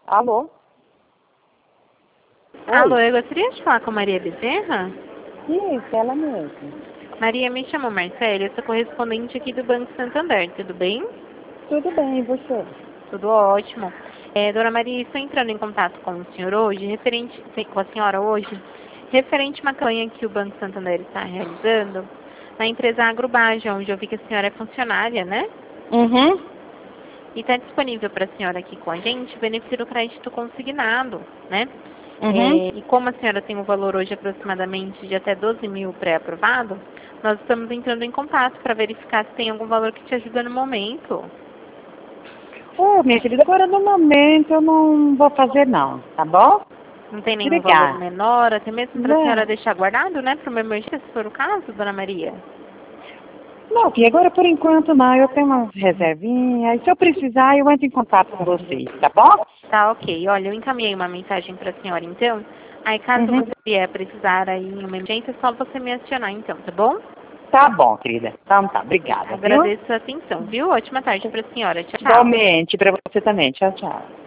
Alô? Alô, Oi. eu gostaria de falar com Maria Bezerra. Isso, ela mesmo. Maria, me chamo Marcela, eu sou correspondente aqui do Banco Santander, tudo bem? Tudo bem, e você? Tudo ótimo. Dona Maria, estou entrando em contato com o senhor hoje, com a senhora hoje, referente a uma campanha que o Banco Santander está realizando na empresa Agrobagem, onde eu vi que a senhora é funcionária, né? Uhum. E está disponível para a senhora aqui com a gente o benefício do crédito consignado, né? Uhum. E como a senhora tem um valor hoje aproximadamente de até 12 mil pré-aprovado, nós estamos entrando em contato para verificar se tem algum valor que te ajuda no momento. Minha querida, agora no momento eu não vou fazer não, tá bom? Não tem nenhum valor Obrigada. menor, até mesmo para a senhora Não, deixar guardado, né? Para uma emergência, se for o caso, dona Maria. não, que agora por enquanto não, eu tenho umas reservinhas, e se eu precisar eu entro em contato com vocês, tá bom? Tá, ok. Olha, eu encaminhei uma mensagem para a senhora, então. Aí, caso Uhum. você vier precisar aí em uma emergência, é só você me acionar, então, tá bom? Tá bom, querida. Então tá, obrigada, viu? Agradeço a atenção, viu? Ótima tarde para a senhora. Tchau, tchau. Igualmente, pra você também. Tchau, tchau.